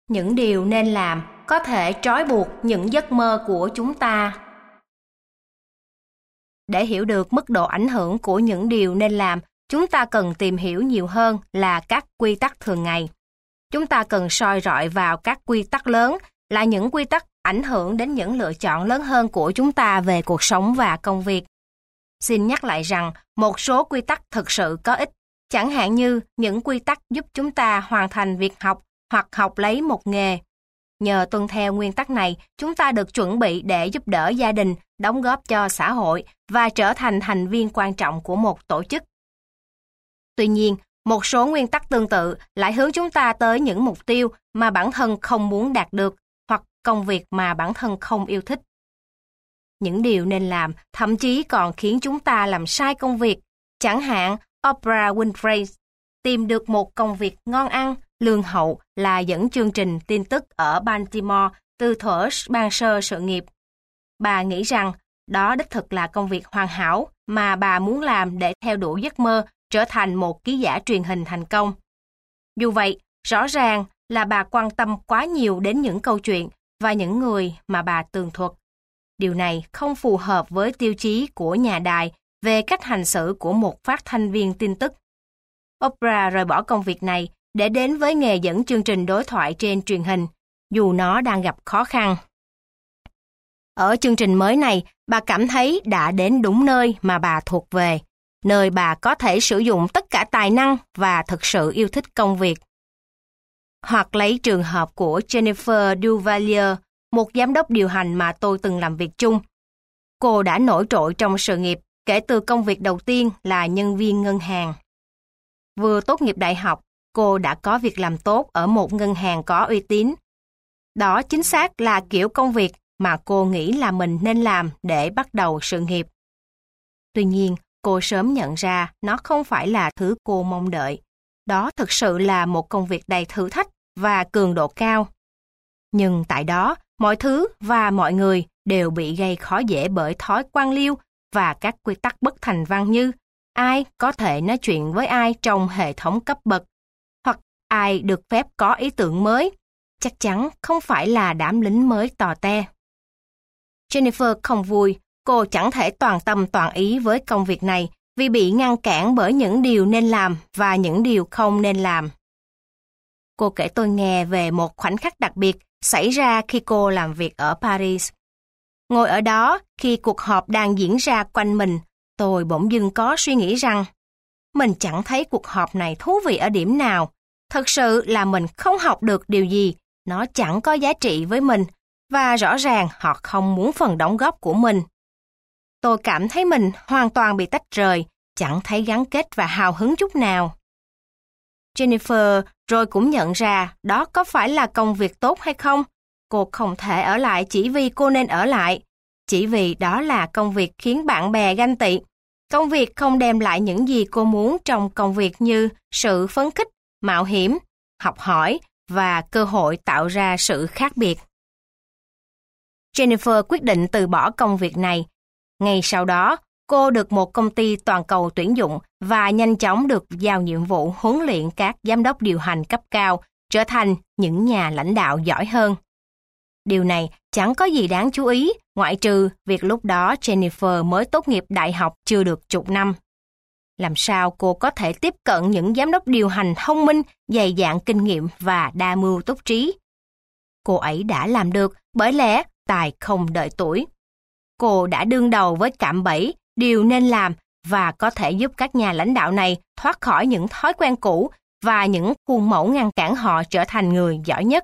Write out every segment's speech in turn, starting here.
Những điều nên làm có thể trói buộc những giấc mơ của chúng ta. Để hiểu được mức độ ảnh hưởng của những điều nên làm, chúng ta cần tìm hiểu nhiều hơn là các quy tắc thường ngày. Chúng ta cần soi rọi vào các quy tắc lớn, là những quy tắc ảnh hưởng đến những lựa chọn lớn hơn của chúng ta về cuộc sống và công việc. Xin nhắc lại rằng một số quy tắc thực sự có ích, chẳng hạn như những quy tắc giúp chúng ta hoàn thành việc học hoặc học lấy một nghề. Nhờ tuân theo nguyên tắc này, chúng ta được chuẩn bị để giúp đỡ gia đình, đóng góp cho xã hội và trở thành thành viên quan trọng của một tổ chức. Tuy nhiên, một số nguyên tắc tương tự lại hướng chúng ta tới những mục tiêu mà bản thân không muốn đạt được hoặc công việc mà bản thân không yêu thích. Những điều nên làm thậm chí còn khiến chúng ta làm sai công việc. Chẳng hạn, Oprah Winfrey tìm được một công việc ngon ăn, lương hậu là dẫn chương trình tin tức ở Baltimore từ thuở ban sơ sự nghiệp. Bà nghĩ rằng đó đích thực là công việc hoàn hảo mà bà muốn làm để theo đuổi giấc mơ trở thành một ký giả truyền hình thành công. Dù vậy, rõ ràng là bà quan tâm quá nhiều đến những câu chuyện và những người mà bà tường thuật. Điều này không phù hợp với tiêu chí của nhà đài về cách hành xử của một phát thanh viên tin tức. Oprah rời bỏ công việc này để đến với nghề dẫn chương trình đối thoại trên truyền hình, dù nó đang gặp khó khăn. Ở chương trình mới này, bà cảm thấy đã đến đúng nơi mà bà thuộc về, nơi bà có thể sử dụng tất cả tài năng và thực sự yêu thích công việc. Hoặc lấy trường hợp của Jennifer Duvalier, một giám đốc điều hành mà tôi từng làm việc chung. Cô đã nổi trội trong sự nghiệp kể từ công việc đầu tiên là nhân viên ngân hàng. Vừa tốt nghiệp đại học, cô đã có việc làm tốt ở một ngân hàng có uy tín. Đó chính xác là kiểu công việc mà cô nghĩ là mình nên làm để bắt đầu sự nghiệp. Tuy nhiên, cô sớm nhận ra nó không phải là thứ cô mong đợi. Đó thực sự là một công việc đầy thử thách và cường độ cao. Nhưng tại đó, mọi thứ và mọi người đều bị gây khó dễ bởi thói quan liêu và các quy tắc bất thành văn như ai có thể nói chuyện với ai trong hệ thống cấp bậc, hoặc ai được phép có ý tưởng mới, chắc chắn không phải là đám lính mới tò te. Jennifer không vui, cô chẳng thể toàn tâm toàn ý với công việc này vì bị ngăn cản bởi những điều nên làm và những điều không nên làm. Cô kể tôi nghe về một khoảnh khắc đặc biệt xảy ra khi cô làm việc ở Paris. Ngồi ở đó khi cuộc họp đang diễn ra quanh mình, tôi bỗng dưng có suy nghĩ rằng mình chẳng thấy cuộc họp này thú vị ở điểm nào. Thực sự là mình không học được điều gì, nó chẳng có giá trị với mình, và rõ ràng họ không muốn phần đóng góp của mình. Tôi cảm thấy mình hoàn toàn bị tách rời, chẳng thấy gắn kết và hào hứng chút nào. Jennifer rồi cũng nhận ra đó có phải là công việc tốt hay không. Cô không thể ở lại chỉ vì cô nên ở lại, chỉ vì đó là công việc khiến bạn bè ganh tị. Công việc không đem lại những gì cô muốn trong công việc như sự phấn khích, mạo hiểm, học hỏi và cơ hội tạo ra sự khác biệt. Jennifer quyết định từ bỏ công việc này. Ngay sau đó, cô được một công ty toàn cầu tuyển dụng và nhanh chóng được giao nhiệm vụ huấn luyện các giám đốc điều hành cấp cao trở thành những nhà lãnh đạo giỏi hơn. Điều này chẳng có gì đáng chú ý, ngoại trừ việc lúc đó Jennifer mới tốt nghiệp đại học chưa được chục năm. Làm sao cô có thể tiếp cận những giám đốc điều hành thông minh, dày dạn kinh nghiệm và đa mưu túc trí? Cô ấy đã làm được bởi lẽ tài không đợi tuổi. Cô đã đương đầu với cạm bẫy, điều nên làm và có thể giúp các nhà lãnh đạo này thoát khỏi những thói quen cũ và những khuôn mẫu ngăn cản họ trở thành người giỏi nhất.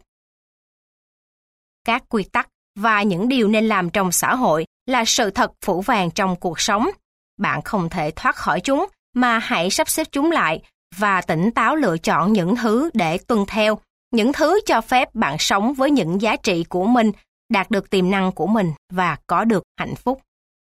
Các quy tắc và những điều nên làm trong xã hội là sự thật phủ vàng trong cuộc sống. Bạn không thể thoát khỏi chúng, mà hãy sắp xếp chúng lại và tỉnh táo lựa chọn những thứ để tuân theo, những thứ cho phép bạn sống với những giá trị của mình, đạt được tiềm năng của mình và có được hạnh phúc.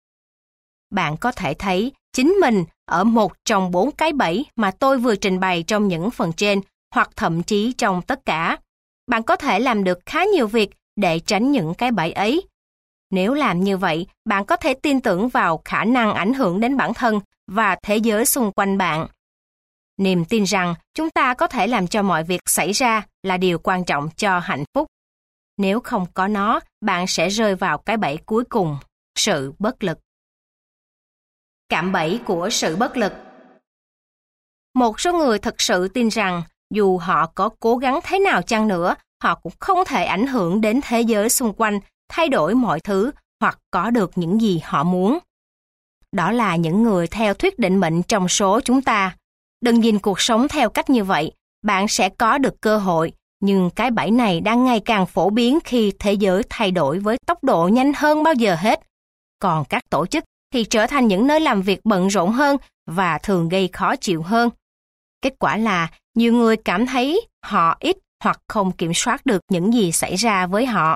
Bạn có thể thấy chính mình ở một trong 4 cái bẫy mà tôi vừa trình bày trong những phần trên, hoặc thậm chí trong tất cả. Bạn có thể làm được khá nhiều việc để tránh những cái bẫy ấy. Nếu làm như vậy, bạn có thể tin tưởng vào khả năng ảnh hưởng đến bản thân và thế giới xung quanh bạn. Niềm tin rằng chúng ta có thể làm cho mọi việc xảy ra là điều quan trọng cho hạnh phúc. Nếu không có nó, bạn sẽ rơi vào cái bẫy cuối cùng, sự bất lực. Cạm bẫy của sự bất lực. Một số người thực sự tin rằng dù họ có cố gắng thế nào chăng nữa, họ cũng không thể ảnh hưởng đến thế giới xung quanh, thay đổi mọi thứ hoặc có được những gì họ muốn. Đó là những người theo thuyết định mệnh trong số chúng ta. Đừng nhìn cuộc sống theo cách như vậy, bạn sẽ có được cơ hội, nhưng cái bẫy này đang ngày càng phổ biến khi thế giới thay đổi với tốc độ nhanh hơn bao giờ hết. Còn các tổ chức thì trở thành những nơi làm việc bận rộn hơn và thường gây khó chịu hơn. Kết quả là nhiều người cảm thấy họ ít hoặc không kiểm soát được những gì xảy ra với họ.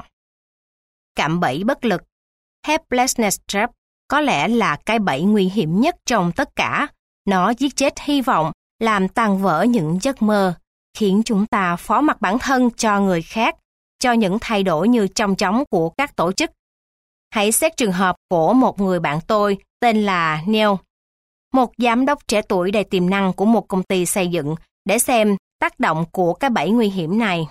Cạm bẫy bất lực, helplessness trap, có lẽ là cái bẫy nguy hiểm nhất trong tất cả. Nó giết chết hy vọng, làm tan vỡ những giấc mơ, khiến chúng ta phó mặc bản thân cho người khác, cho những thay đổi như chong chóng của các tổ chức. Hãy xét trường hợp của một người bạn tôi tên là Neil, một giám đốc trẻ tuổi đầy tiềm năng của một công ty xây dựng, để xem tác động của cái bẫy nguy hiểm này.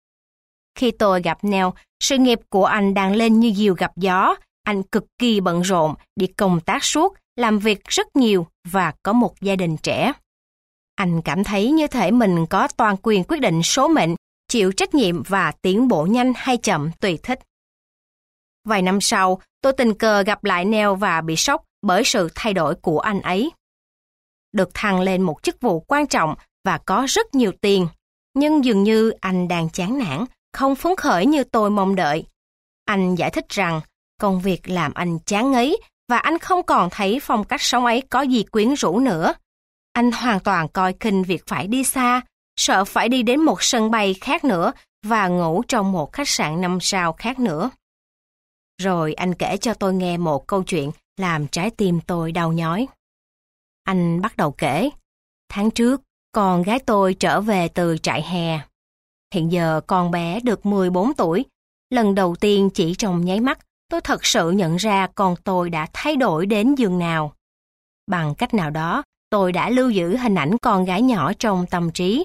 Khi tôi gặp Neil, sự nghiệp của anh đang lên như diều gặp gió. Anh cực kỳ bận rộn, đi công tác suốt, làm việc rất nhiều và có một gia đình trẻ. Anh cảm thấy như thể mình có toàn quyền quyết định số mệnh, chịu trách nhiệm và tiến bộ nhanh hay chậm tùy thích. Vài năm sau, tôi tình cờ gặp lại Neil và bị sốc bởi sự thay đổi của anh ấy. Được thăng lên một chức vụ quan trọng và có rất nhiều tiền, nhưng dường như anh đang chán nản, không phấn khởi như tôi mong đợi. Anh giải thích rằng công việc làm anh chán ngấy và anh không còn thấy phong cách sống ấy có gì quyến rũ nữa. Anh hoàn toàn coi khinh việc phải đi xa, sợ phải đi đến một sân bay khác nữa và ngủ trong một khách sạn 5 sao khác nữa. Rồi anh kể cho tôi nghe một câu chuyện làm trái tim tôi đau nhói. Anh bắt đầu kể, tháng trước, con gái tôi trở về từ trại hè. Hiện giờ con bé được 14 tuổi. Lần đầu tiên chỉ trong nháy mắt, tôi thật sự nhận ra con tôi đã thay đổi đến giường nào. Bằng cách nào đó, tôi đã lưu giữ hình ảnh con gái nhỏ trong tâm trí.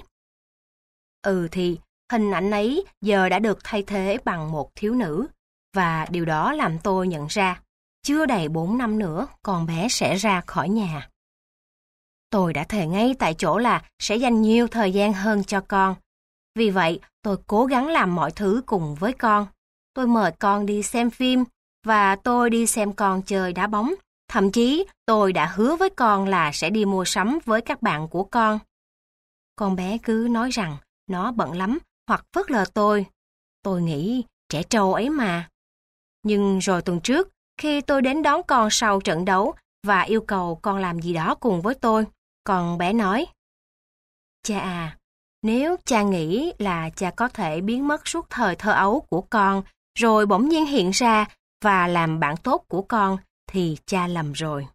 Thì hình ảnh ấy giờ đã được thay thế bằng một thiếu nữ, và điều đó làm tôi nhận ra, chưa đầy 4 năm nữa con bé sẽ ra khỏi nhà. Tôi đã thề ngay tại chỗ là sẽ dành nhiều thời gian hơn cho con. Vì vậy, tôi cố gắng làm mọi thứ cùng với con. Tôi mời con đi xem phim, và tôi đi xem con chơi đá bóng. Thậm chí, tôi đã hứa với con là sẽ đi mua sắm với các bạn của con. Con bé cứ nói rằng nó bận lắm hoặc phớt lờ tôi. Tôi nghĩ trẻ trâu ấy mà. Nhưng rồi tuần trước, khi tôi đến đón con sau trận đấu và yêu cầu con làm gì đó cùng với tôi, con bé nói: Cha à, nếu cha nghĩ là cha có thể biến mất suốt thời thơ ấu của con, rồi bỗng nhiên hiện ra và làm bạn tốt của con, thì cha lầm rồi.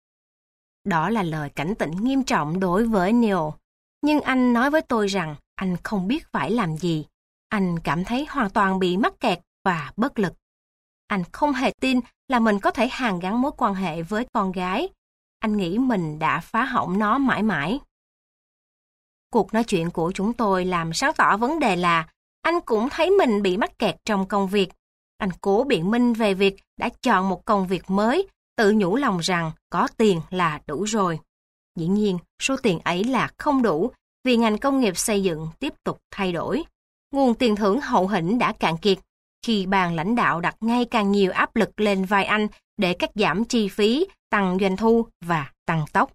Đó là lời cảnh tỉnh nghiêm trọng đối với Neil. Nhưng anh nói với tôi rằng anh không biết phải làm gì. Anh cảm thấy hoàn toàn bị mắc kẹt và bất lực. Anh không hề tin là mình có thể hàn gắn mối quan hệ với con gái. Anh nghĩ mình đã phá hỏng nó mãi mãi. Cuộc nói chuyện của chúng tôi làm sáng tỏ vấn đề là anh cũng thấy mình bị mắc kẹt trong công việc. Anh cố biện minh về việc đã chọn một công việc mới, tự nhủ lòng rằng có tiền là đủ rồi. Dĩ nhiên, số tiền ấy là không đủ vì ngành công nghiệp xây dựng tiếp tục thay đổi. Nguồn tiền thưởng hậu hĩnh đã cạn kiệt khi ban lãnh đạo đặt ngày càng nhiều áp lực lên vai anh để cắt giảm chi phí, tăng doanh thu và tăng tốc.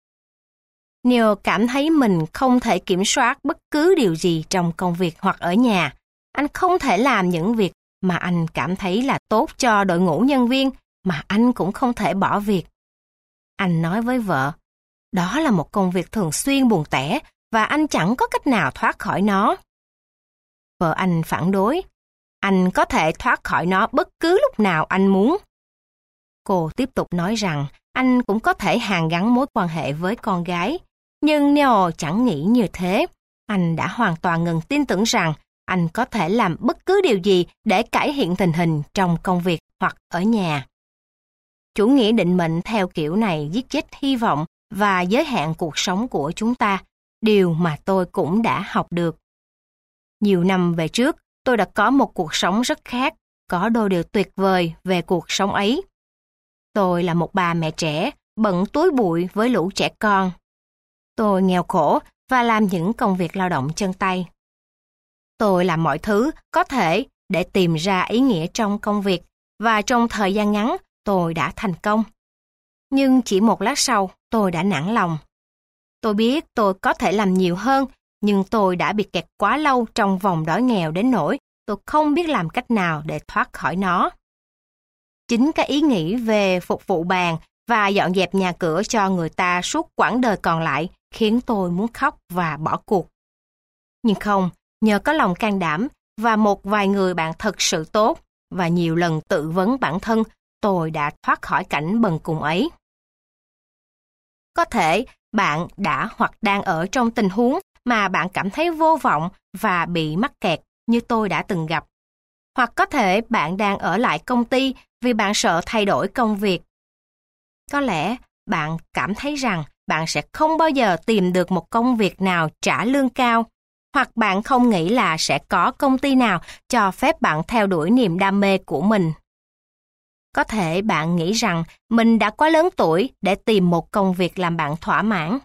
Neil cảm thấy mình không thể kiểm soát bất cứ điều gì trong công việc hoặc ở nhà. Anh không thể làm những việc mà anh cảm thấy là tốt cho đội ngũ nhân viên, mà anh cũng không thể bỏ việc. Anh nói với vợ, đó là một công việc thường xuyên buồn tẻ và anh chẳng có cách nào thoát khỏi nó. Vợ anh phản đối, anh có thể thoát khỏi nó bất cứ lúc nào anh muốn. Cô tiếp tục nói rằng anh cũng có thể hàn gắn mối quan hệ với con gái, nhưng Neil chẳng nghĩ như thế. Anh đã hoàn toàn ngừng tin tưởng rằng anh có thể làm bất cứ điều gì để cải thiện tình hình trong công việc hoặc ở nhà. Chủ nghĩa định mệnh theo kiểu này giết chết hy vọng và giới hạn cuộc sống của chúng ta, điều mà tôi cũng đã học được. Nhiều năm về trước, tôi đã có một cuộc sống rất khác, có đôi điều tuyệt vời về cuộc sống ấy. Tôi là một bà mẹ trẻ, bận túi bụi với lũ trẻ con. Tôi nghèo khổ và làm những công việc lao động chân tay. Tôi làm mọi thứ có thể để tìm ra ý nghĩa trong công việc, và trong thời gian ngắn tôi đã thành công. Nhưng chỉ một lát sau, tôi đã nản lòng. Tôi biết tôi có thể làm nhiều hơn, nhưng tôi đã bị kẹt quá lâu trong vòng đói nghèo đến nỗi tôi không biết làm cách nào để thoát khỏi nó. Chính cái ý nghĩ về phục vụ bàn và dọn dẹp nhà cửa cho người ta suốt quãng đời còn lại khiến tôi muốn khóc và bỏ cuộc. Nhưng không, nhờ có lòng can đảm và một vài người bạn thật sự tốt và nhiều lần tự vấn bản thân, tôi đã thoát khỏi cảnh bần cùng ấy. Có thể bạn đã hoặc đang ở trong tình huống mà bạn cảm thấy vô vọng và bị mắc kẹt như tôi đã từng gặp. Hoặc có thể bạn đang ở lại công ty vì bạn sợ thay đổi công việc. Có lẽ bạn cảm thấy rằng bạn sẽ không bao giờ tìm được một công việc nào trả lương cao, hoặc bạn không nghĩ là sẽ có công ty nào cho phép bạn theo đuổi niềm đam mê của mình. Có thể bạn nghĩ rằng mình đã quá lớn tuổi để tìm một công việc làm bạn thỏa mãn.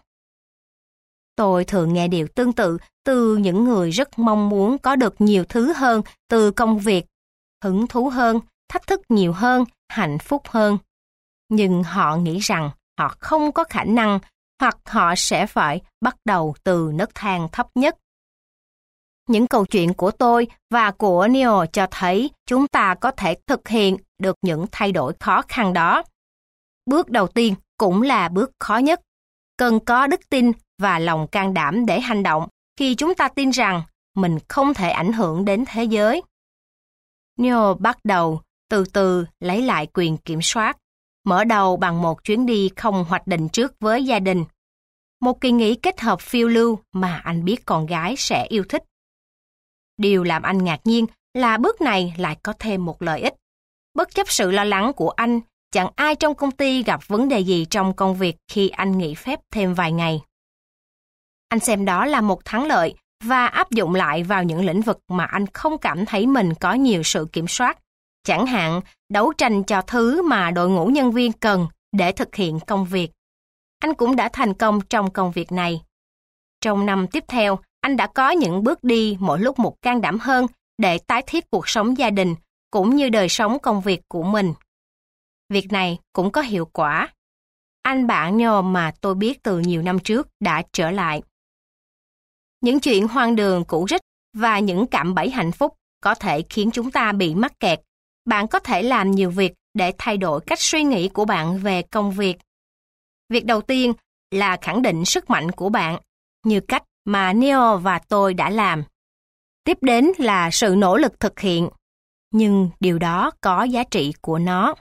Tôi thường nghe điều tương tự từ những người rất mong muốn có được nhiều thứ hơn từ công việc, hứng thú hơn, thách thức nhiều hơn, hạnh phúc hơn. Nhưng họ nghĩ rằng họ không có khả năng, hoặc họ sẽ phải bắt đầu từ nấc thang thấp nhất. Những câu chuyện của tôi và của Neil cho thấy chúng ta có thể thực hiện được những thay đổi khó khăn đó. Bước đầu tiên cũng là bước khó nhất. Cần có đức tin và lòng can đảm để hành động khi chúng ta tin rằng mình không thể ảnh hưởng đến thế giới. Neil bắt đầu từ từ lấy lại quyền kiểm soát, mở đầu bằng một chuyến đi không hoạch định trước với gia đình. Một kỳ nghỉ kết hợp phiêu lưu mà anh biết con gái sẽ yêu thích. Điều làm anh ngạc nhiên là bước này lại có thêm một lợi ích. Bất chấp sự lo lắng của anh, chẳng ai trong công ty gặp vấn đề gì trong công việc khi anh nghỉ phép thêm vài ngày. Anh xem đó là một thắng lợi và áp dụng lại vào những lĩnh vực mà anh không cảm thấy mình có nhiều sự kiểm soát, chẳng hạn đấu tranh cho thứ mà đội ngũ nhân viên cần để thực hiện công việc. Anh cũng đã thành công trong công việc này. Trong năm tiếp theo, anh đã có những bước đi mỗi lúc một can đảm hơn để tái thiết cuộc sống gia đình cũng như đời sống công việc của mình. Việc này cũng có hiệu quả. Anh bạn Neil mà tôi biết từ nhiều năm trước đã trở lại. Những chuyện hoang đường cũ rích và những cạm bẫy hạnh phúc có thể khiến chúng ta bị mắc kẹt. Bạn có thể làm nhiều việc để thay đổi cách suy nghĩ của bạn về công việc. Việc đầu tiên là khẳng định sức mạnh của bạn, như cách mà Neil và tôi đã làm. Tiếp đến là sự nỗ lực thực hiện, nhưng điều đó có giá trị của nó.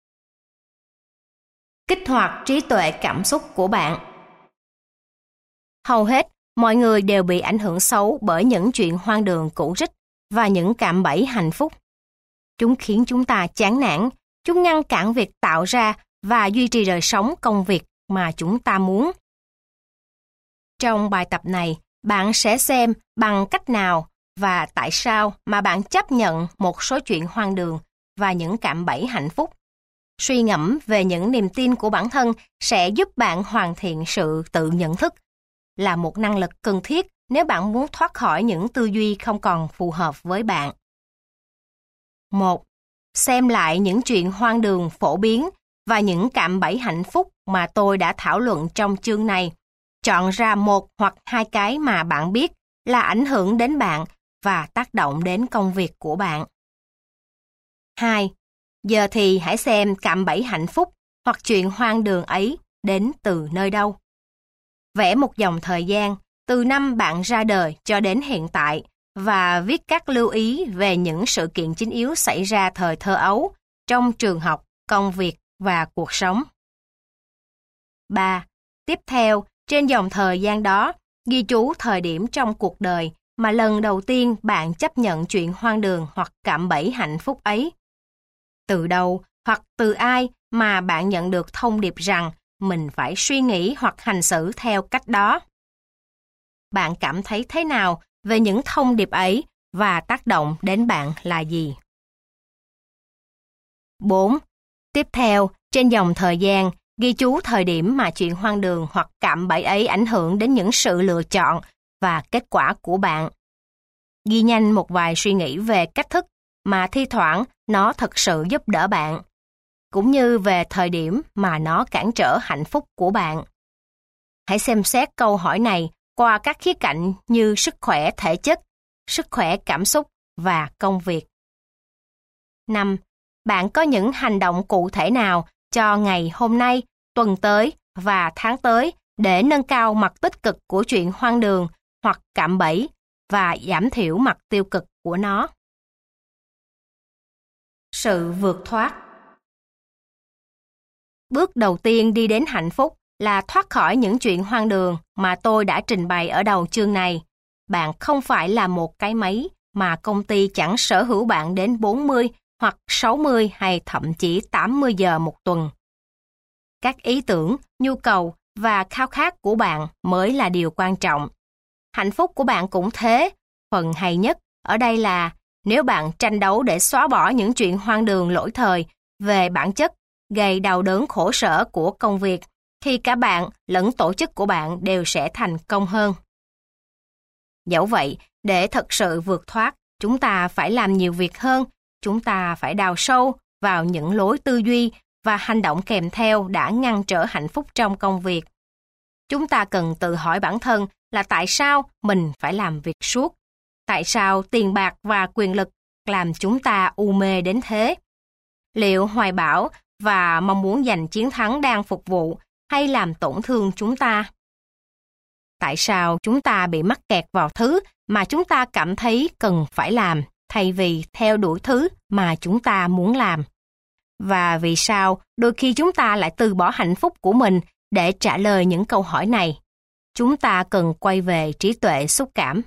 Kích hoạt trí tuệ cảm xúc của bạn. Hầu hết, mọi người đều bị ảnh hưởng xấu bởi những chuyện hoang đường cũ rích và những cạm bẫy hạnh phúc. Chúng khiến chúng ta chán nản, chúng ngăn cản việc tạo ra và duy trì đời sống công việc mà chúng ta muốn. Trong bài tập này, bạn sẽ xem bằng cách nào và tại sao mà bạn chấp nhận một số chuyện hoang đường và những cạm bẫy hạnh phúc. Suy ngẫm về những niềm tin của bản thân sẽ giúp bạn hoàn thiện sự tự nhận thức, là một năng lực cần thiết nếu bạn muốn thoát khỏi những tư duy không còn phù hợp với bạn. 1. Xem lại những chuyện hoang đường phổ biến và những cạm bẫy hạnh phúc mà tôi đã thảo luận trong chương này. Chọn ra một hoặc hai cái mà bạn biết là ảnh hưởng đến bạn và tác động đến công việc của bạn. 2. Giờ thì hãy xem cạm bẫy hạnh phúc hoặc chuyện hoang đường ấy đến từ nơi đâu. Vẽ một dòng thời gian từ năm bạn ra đời cho đến hiện tại và viết các lưu ý về những sự kiện chính yếu xảy ra thời thơ ấu trong trường học, công việc và cuộc sống. 3. Tiếp theo, trên dòng thời gian đó, ghi chú thời điểm trong cuộc đời mà lần đầu tiên bạn chấp nhận chuyện hoang đường hoặc cạm bẫy hạnh phúc ấy. Từ đâu hoặc từ ai mà bạn nhận được thông điệp rằng mình phải suy nghĩ hoặc hành xử theo cách đó. bạn cảm thấy thế nào về những thông điệp ấy và tác động đến bạn là gì? 4. Tiếp theo, trên dòng thời gian, ghi chú thời điểm mà chuyện hoang đường hoặc cạm bẫy ấy ảnh hưởng đến những sự lựa chọn và kết quả của bạn. Ghi nhanh một vài suy nghĩ về cách thức mà thi thoảng nó thực sự giúp đỡ bạn, cũng như về thời điểm mà nó cản trở hạnh phúc của bạn. Hãy xem xét câu hỏi này qua các khía cạnh như sức khỏe thể chất, sức khỏe cảm xúc và công việc. 5. Bạn có những hành động cụ thể nào cho ngày hôm nay, tuần tới và tháng tới để nâng cao mặt tích cực của chuyện hoang đường hoặc cạm bẫy và giảm thiểu mặt tiêu cực của nó? Sự vượt thoát. Bước đầu tiên đi đến hạnh phúc là thoát khỏi những chuyện hoang đường mà tôi đã trình bày ở đầu chương này. Bạn không phải là một cái máy mà công ty chẳng sở hữu bạn đến 40 hoặc 60 hay thậm chí 80 giờ một tuần. Các ý tưởng, nhu cầu và khao khát của bạn mới là điều quan trọng. Hạnh phúc của bạn cũng thế. Phần hay nhất ở đây là nếu bạn tranh đấu để xóa bỏ những chuyện hoang đường lỗi thời về bản chất gây đau đớn khổ sở của công việc, thì cả bạn lẫn tổ chức của bạn đều sẽ thành công hơn. Dẫu vậy, để thật sự vượt thoát, chúng ta phải làm nhiều việc hơn. Chúng ta phải đào sâu vào những lối tư duy và hành động kèm theo đã ngăn trở hạnh phúc trong công việc. Chúng ta cần tự hỏi bản thân là tại sao mình phải làm việc suốt? Tại sao tiền bạc và quyền lực làm chúng ta u mê đến thế? Liệu hoài bão và mong muốn giành chiến thắng đang phục vụ hay làm tổn thương chúng ta? Tại sao chúng ta bị mắc kẹt vào thứ mà chúng ta cảm thấy cần phải làm thay vì theo đuổi thứ mà chúng ta muốn làm? Và vì sao đôi khi chúng ta lại từ bỏ hạnh phúc của mình để trả lời những câu hỏi này? Chúng ta cần quay về trí tuệ xúc cảm.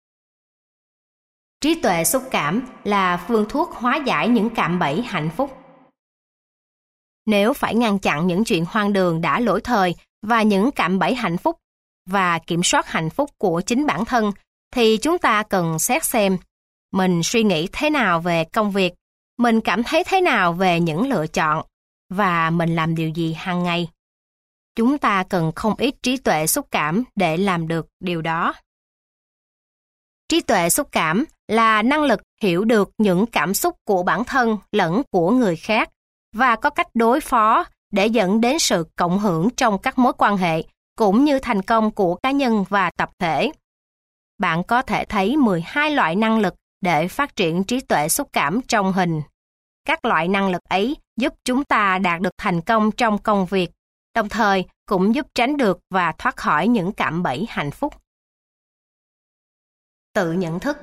Trí tuệ xúc cảm là phương thuốc hóa giải những cạm bẫy hạnh phúc. Nếu phải ngăn chặn những chuyện hoang đường đã lỗi thời và những cạm bẫy hạnh phúc và kiểm soát hạnh phúc của chính bản thân, thì chúng ta cần xét xem mình suy nghĩ thế nào về công việc, mình cảm thấy thế nào về những lựa chọn, và mình làm điều gì hàng ngày. Chúng ta cần không ít trí tuệ xúc cảm để làm được điều đó. Trí tuệ xúc cảm là năng lực hiểu được những cảm xúc của bản thân lẫn của người khác và có cách đối phó để dẫn đến sự cộng hưởng trong các mối quan hệ cũng như thành công của cá nhân và tập thể. Bạn có thể thấy 12 loại năng lực để phát triển trí tuệ xúc cảm trong hình. Các loại năng lực ấy giúp chúng ta đạt được thành công trong công việc, đồng thời cũng giúp tránh được và thoát khỏi những cạm bẫy hạnh phúc. Tự nhận thức.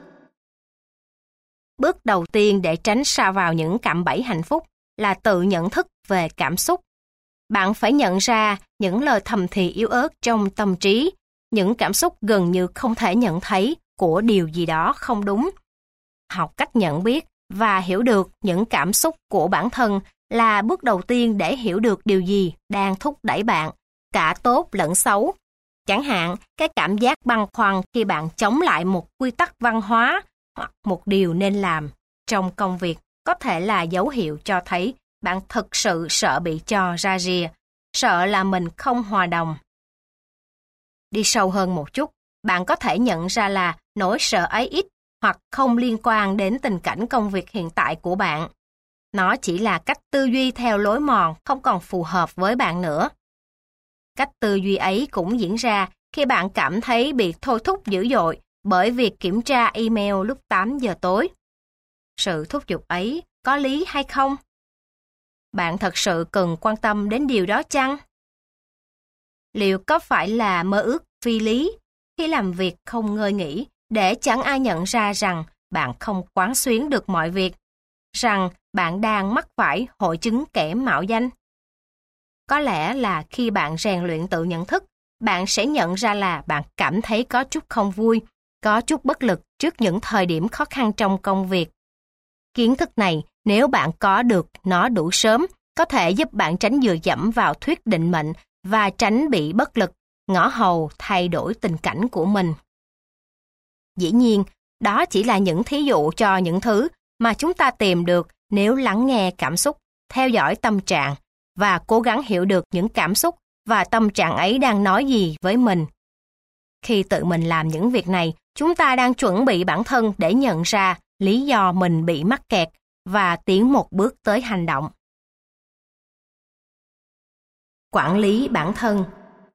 Bước đầu tiên để tránh sa vào những cạm bẫy hạnh phúc là tự nhận thức về cảm xúc. Bạn phải nhận ra những lời thầm thì yếu ớt trong tâm trí, những cảm xúc gần như không thể nhận thấy của điều gì đó không đúng. Học cách nhận biết và hiểu được những cảm xúc của bản thân là bước đầu tiên để hiểu được điều gì đang thúc đẩy bạn, cả tốt lẫn xấu. Chẳng hạn, cái cảm giác băn khoăn khi bạn chống lại một quy tắc văn hóa hoặc một điều nên làm trong công việc có thể là dấu hiệu cho thấy bạn thực sự sợ bị cho ra rìa, sợ là mình không hòa đồng. Đi sâu hơn một chút, bạn có thể nhận ra là nỗi sợ ấy ít hoặc không liên quan đến tình cảnh công việc hiện tại của bạn. Nó chỉ là cách tư duy theo lối mòn không còn phù hợp với bạn nữa. Cách tư duy ấy cũng diễn ra khi bạn cảm thấy bị thôi thúc dữ dội bởi việc kiểm tra email lúc 8 giờ tối. Sự thúc giục ấy có lý hay không? Bạn thật sự cần quan tâm đến điều đó chăng? Liệu có phải là mơ ước phi lý khi làm việc không ngơi nghỉ để chẳng ai nhận ra rằng bạn không quán xuyến được mọi việc, rằng bạn đang mắc phải hội chứng kẻ mạo danh? Có lẽ là khi bạn rèn luyện tự nhận thức, bạn sẽ nhận ra là bạn cảm thấy có chút không vui, có chút bất lực trước những thời điểm khó khăn trong công việc. Kiến thức này, nếu bạn có được nó đủ sớm, có thể giúp bạn tránh dựa dẫm vào thuyết định mệnh và tránh bị bất lực, ngõ hầu thay đổi tình cảnh của mình. Dĩ nhiên, đó chỉ là những thí dụ cho những thứ mà chúng ta tìm được nếu lắng nghe cảm xúc, theo dõi tâm trạng và cố gắng hiểu được những cảm xúc và tâm trạng ấy đang nói gì với mình. Khi tự mình làm những việc này, chúng ta đang chuẩn bị bản thân để nhận ra lý do mình bị mắc kẹt và tiến một bước tới hành động. Quản lý bản thân.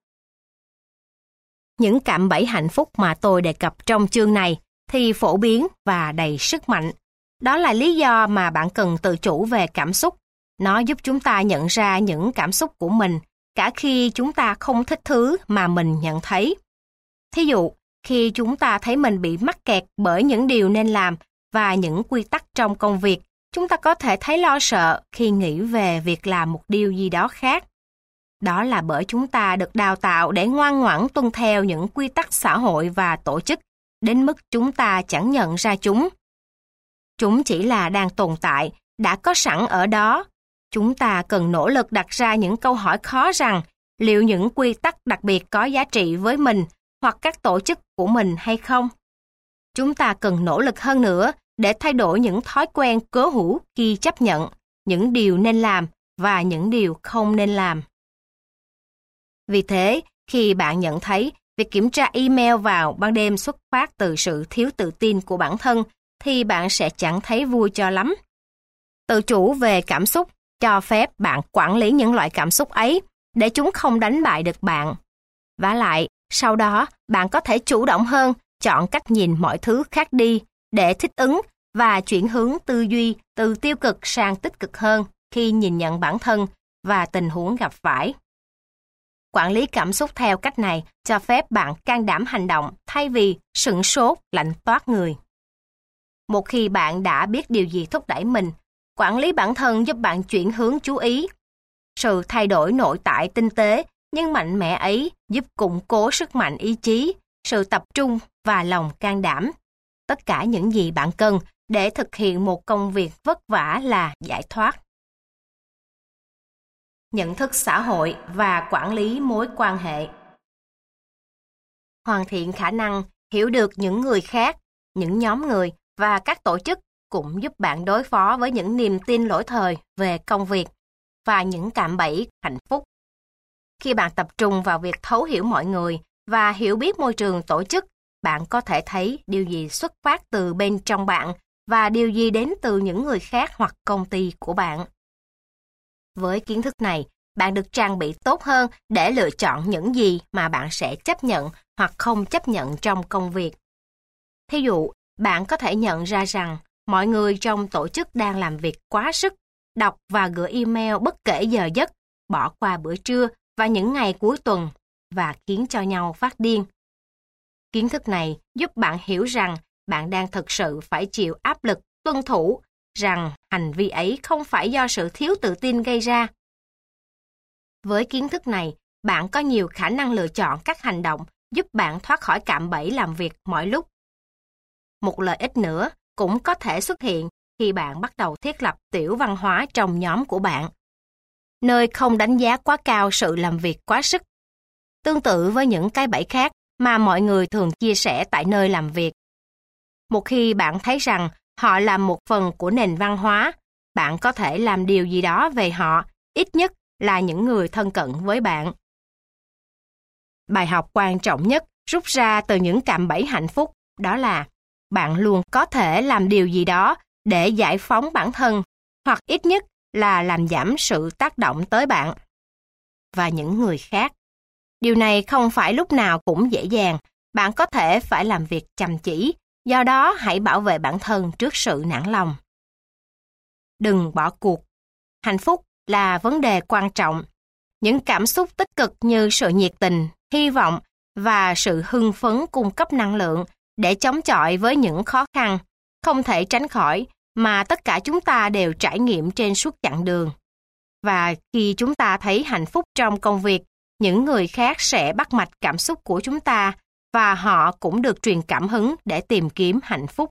Những cạm bẫy hạnh phúc mà tôi đề cập trong chương này thì phổ biến và đầy sức mạnh. Đó là lý do mà bạn cần tự chủ về cảm xúc. Nó giúp chúng ta nhận ra những cảm xúc của mình, cả khi chúng ta không thích thứ mà mình nhận thấy. Thí dụ, khi chúng ta thấy mình bị mắc kẹt bởi những điều nên làm và những quy tắc trong công việc, chúng ta có thể thấy lo sợ khi nghĩ về việc làm một điều gì đó khác. Đó là bởi chúng ta được đào tạo để ngoan ngoãn tuân theo những quy tắc xã hội và tổ chức, đến mức chúng ta chẳng nhận ra chúng. Chúng chỉ là đang tồn tại, đã có sẵn ở đó. Chúng ta cần nỗ lực đặt ra những câu hỏi khó rằng liệu những quy tắc đặc biệt có giá trị với mình hoặc các tổ chức của mình hay không. Chúng ta cần nỗ lực hơn nữa để thay đổi những thói quen cố hữu khi chấp nhận những điều nên làm và những điều không nên làm. Vì thế, khi bạn nhận thấy việc kiểm tra email vào ban đêm xuất phát từ sự thiếu tự tin của bản thân, thì bạn sẽ chẳng thấy vui cho lắm. Tự chủ về cảm xúc cho phép bạn quản lý những loại cảm xúc ấy để chúng không đánh bại được bạn. Vả lại, sau đó bạn có thể chủ động hơn, chọn cách nhìn mọi thứ khác đi để thích ứng và chuyển hướng tư duy từ tiêu cực sang tích cực hơn khi nhìn nhận bản thân và tình huống gặp phải. Quản lý cảm xúc theo cách này cho phép bạn can đảm hành động thay vì sửng sốt, lạnh toát người. Một khi bạn đã biết điều gì thúc đẩy mình, quản lý bản thân giúp bạn chuyển hướng chú ý. Sự thay đổi nội tại tinh tế nhưng mạnh mẽ ấy giúp củng cố sức mạnh ý chí, sự tập trung và lòng can đảm. Tất cả những gì bạn cần để thực hiện một công việc vất vả là giải thoát. Nhận thức xã hội và quản lý mối quan hệ. Hoàn thiện khả năng hiểu được những người khác, những nhóm người và các tổ chức cũng giúp bạn đối phó với những niềm tin lỗi thời về công việc và những cạm bẫy hạnh phúc. Khi bạn tập trung vào việc thấu hiểu mọi người và hiểu biết môi trường tổ chức, bạn có thể thấy điều gì xuất phát từ bên trong bạn và điều gì đến từ những người khác hoặc công ty của bạn. Với kiến thức này, bạn được trang bị tốt hơn để lựa chọn những gì mà bạn sẽ chấp nhận hoặc không chấp nhận trong công việc. Thí dụ, bạn có thể nhận ra rằng mọi người trong tổ chức đang làm việc quá sức, đọc và gửi email bất kể giờ giấc, bỏ qua bữa trưa và những ngày cuối tuần và khiến cho nhau phát điên. Kiến thức này giúp bạn hiểu rằng bạn đang thực sự phải chịu áp lực tuân thủ, rằng hành vi ấy không phải do sự thiếu tự tin gây ra. Với kiến thức này, bạn có nhiều khả năng lựa chọn các hành động giúp bạn thoát khỏi cạm bẫy làm việc mọi lúc. Một lợi ích nữa cũng có thể xuất hiện khi bạn bắt đầu thiết lập tiểu văn hóa trong nhóm của bạn, nơi không đánh giá quá cao sự làm việc quá sức. Tương tự với những cái bẫy khác mà mọi người thường chia sẻ tại nơi làm việc. Một khi bạn thấy rằng họ là một phần của nền văn hóa, bạn có thể làm điều gì đó về họ, ít nhất là những người thân cận với bạn. Bài học quan trọng nhất rút ra từ những cạm bẫy hạnh phúc đó là bạn luôn có thể làm điều gì đó để giải phóng bản thân, hoặc ít nhất là làm giảm sự tác động tới bạn và những người khác. Điều này không phải lúc nào cũng dễ dàng, bạn có thể phải làm việc chăm chỉ, do đó hãy bảo vệ bản thân trước sự nản lòng. Đừng bỏ cuộc. Hạnh phúc là vấn đề quan trọng. Những cảm xúc tích cực như sự nhiệt tình, hy vọng và sự hưng phấn cung cấp năng lượng để chống chọi với những khó khăn, không thể tránh khỏi mà tất cả chúng ta đều trải nghiệm trên suốt chặng đường. Và khi chúng ta thấy hạnh phúc trong công việc, những người khác sẽ bắt mạch cảm xúc của chúng ta và họ cũng được truyền cảm hứng để tìm kiếm hạnh phúc.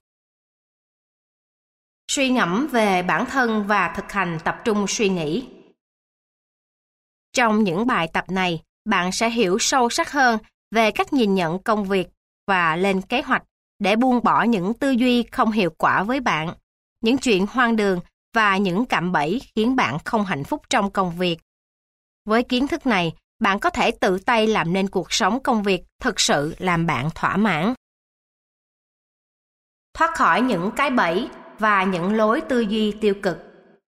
Suy ngẫm về bản thân và thực hành tập trung suy nghĩ. Trong những bài tập này, bạn sẽ hiểu sâu sắc hơn về cách nhìn nhận công việc và lên kế hoạch để buông bỏ những tư duy không hiệu quả với bạn, những chuyện hoang đường và những cạm bẫy khiến bạn không hạnh phúc trong công việc. Với kiến thức này, bạn có thể tự tay làm nên cuộc sống công việc thực sự làm bạn thỏa mãn. Thoát khỏi những cái bẫy và những lối tư duy tiêu cực.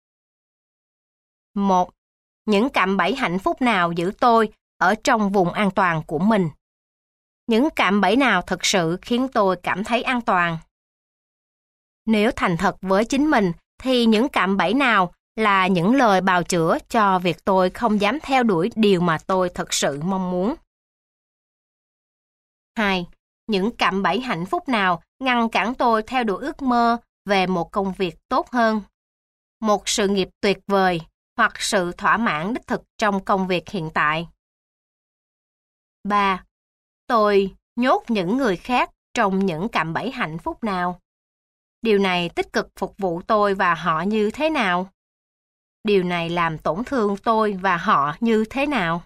1. Những cạm bẫy hạnh phúc nào giữ tôi ở trong vùng an toàn của mình? Những cạm bẫy nào thực sự khiến tôi cảm thấy an toàn? Nếu thành thật với chính mình, thì những cạm bẫy nào là những lời bào chữa cho việc tôi không dám theo đuổi điều mà tôi thực sự mong muốn? 2. Những cạm bẫy hạnh phúc nào ngăn cản tôi theo đuổi ước mơ về một công việc tốt hơn, một sự nghiệp tuyệt vời hoặc sự thỏa mãn đích thực trong công việc hiện tại? 3. Tôi nhốt những người khác trong những cạm bẫy hạnh phúc nào? Điều này tích cực phục vụ tôi và họ như thế nào? Điều này làm tổn thương tôi và họ như thế nào?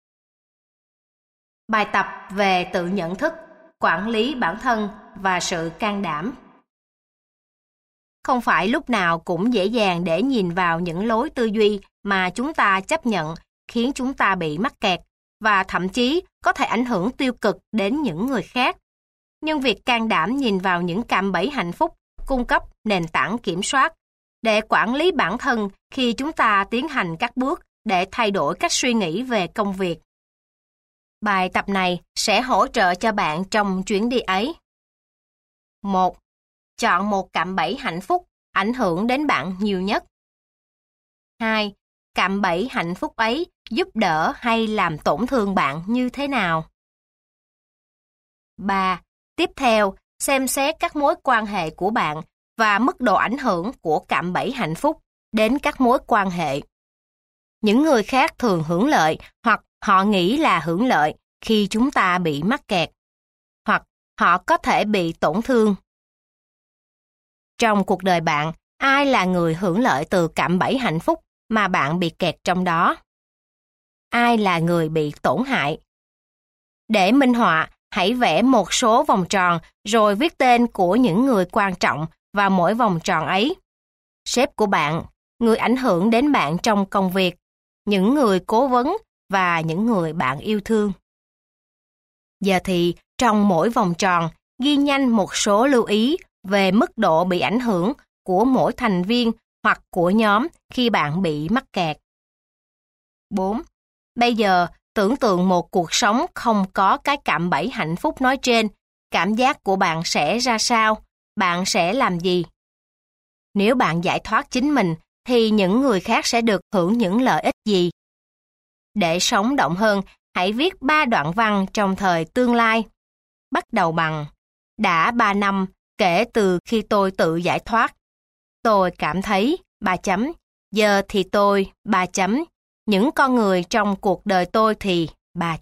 Bài tập về tự nhận thức, quản lý bản thân và sự can đảm. Không phải lúc nào cũng dễ dàng để nhìn vào những lối tư duy mà chúng ta chấp nhận khiến chúng ta bị mắc kẹt và thậm chí có thể ảnh hưởng tiêu cực đến những người khác. Nhưng việc can đảm nhìn vào những cạm bẫy hạnh phúc cung cấp nền tảng kiểm soát để quản lý bản thân khi chúng ta tiến hành các bước để thay đổi cách suy nghĩ về công việc. Bài tập này sẽ hỗ trợ cho bạn trong chuyến đi ấy. 1. Chọn một cạm bẫy hạnh phúc ảnh hưởng đến bạn nhiều nhất. 2. Cạm bẫy hạnh phúc ấy giúp đỡ hay làm tổn thương bạn như thế nào? 3. Tiếp theo, xem xét các mối quan hệ của bạn và mức độ ảnh hưởng của cạm bẫy hạnh phúc đến các mối quan hệ. Những người khác thường hưởng lợi hoặc họ nghĩ là hưởng lợi khi chúng ta bị mắc kẹt, hoặc họ có thể bị tổn thương. Trong cuộc đời bạn, ai là người hưởng lợi từ cạm bẫy hạnh phúc mà bạn bị kẹt trong đó? Ai là người bị tổn hại? Để minh họa, hãy vẽ một số vòng tròn rồi viết tên của những người quan trọng vào mỗi vòng tròn ấy. Sếp của bạn, người ảnh hưởng đến bạn trong công việc, những người cố vấn và những người bạn yêu thương. Giờ thì, trong mỗi vòng tròn, ghi nhanh một số lưu ý về mức độ bị ảnh hưởng của mỗi thành viên hoặc của nhóm khi bạn bị mắc kẹt. 4. Bây giờ, tưởng tượng một cuộc sống không có cái cạm bẫy hạnh phúc nói trên, cảm giác của bạn sẽ ra sao? Bạn sẽ làm gì? Nếu bạn giải thoát chính mình, thì những người khác sẽ được hưởng những lợi ích gì? Để sống động hơn, hãy viết 3 đoạn văn trong thời tương lai. Bắt đầu bằng: đã 3 năm kể từ khi tôi tự giải thoát. Tôi cảm thấy ... giờ thì tôi ... những con người trong cuộc đời tôi thì ...